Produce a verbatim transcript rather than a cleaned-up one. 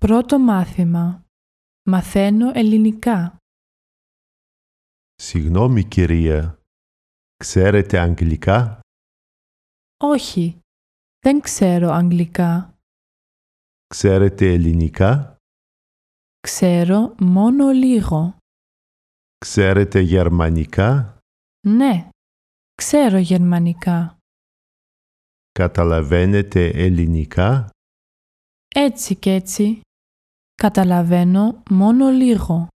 Πρώτο μάθημα. Μαθαίνω ελληνικά. Συγγνώμη, κυρία. Ξέρετε αγγλικά? Όχι, δεν ξέρω αγγλικά. Ξέρετε ελληνικά? Ξέρω μόνο λίγο. Ξέρετε γερμανικά? Ναι, ξέρω γερμανικά. Καταλαβαίνετε ελληνικά? Έτσι κι έτσι. Καταλαβαίνω μόνο λίγο.